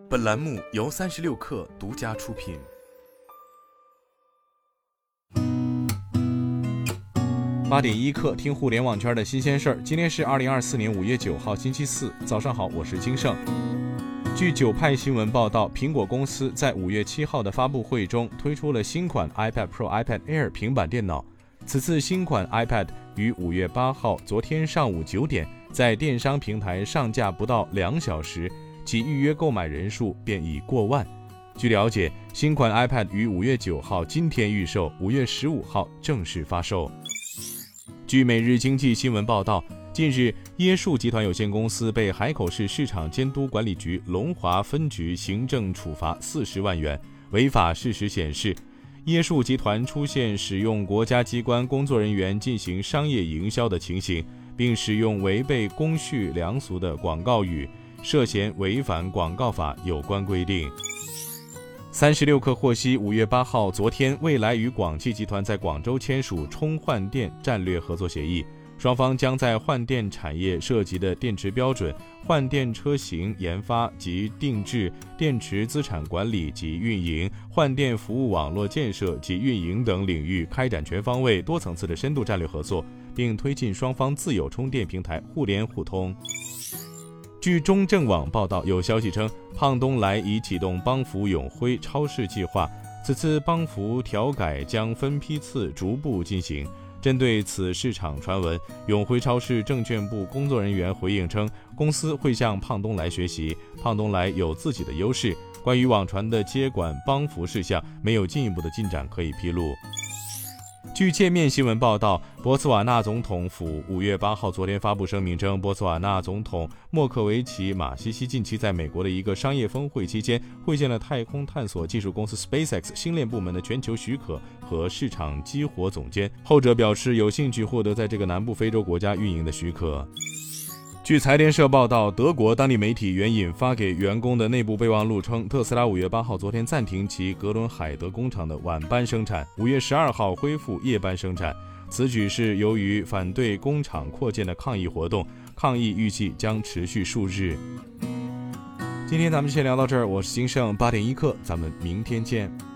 本栏目由36氪独家出品。 8.1克听互联网圈的新鲜事儿。今天是2024年5月9号星期四，早上好，我是金盛。据九派新闻报道，苹果公司在5月7号的发布会中推出了新款 iPad Pro、iPad Air 平板电脑。此次新款 iPad 于5月8号昨天上午9点在电商平台上架不到2小时，其预约购买人数便已过万。据了解，新款 iPad 于5月9号今天预售，5月15号正式发售。据每日经济新闻报道，近日椰树集团有限公司被海口市市场监督管理局龙华分局行政处罚40万元。违法事实显示，椰树集团出现使用国家机关工作人员进行商业营销的情形，并使用违背公序良俗的广告语，涉嫌违反广告法有关规定。36氪获悉，5月8号昨天，蔚来与广汽集团在广州签署充换电战略合作协议，双方将在换电产业涉及的电池标准、换电车型研发及定制、电池资产管理及运营、换电服务网络建设及运营等领域开展全方位、多层次的深度战略合作，并推进双方自有充电平台互联互通。据中证网报道，有消息称，胖东来已启动邦福永辉超市计划，此次邦福调改将分批次逐步进行。针对此市场传闻，永辉超市证券部工作人员回应称，公司会向胖东来学习，胖东来有自己的优势。关于网传的接管邦福事项，没有进一步的进展可以披露。据界面新闻报道，博茨瓦纳总统府5月8号昨天发布声明称，博茨瓦纳总统莫克维奇马西西近期在美国的一个商业峰会期间会见了太空探索技术公司 SpaceX 星链部门的全球许可和市场激活总监，后者表示有兴趣获得在这个南部非洲国家运营的许可。据财联社报道，德国当地媒体援引发给员工的内部备忘录称，特斯拉5月8号昨天暂停其格伦海德工厂的晚班生产，5月12号恢复夜班生产。此举是由于反对工厂扩建的抗议活动，抗议预计将持续数日。今天咱们先聊到这儿，我是金盛8.1克，咱们明天见。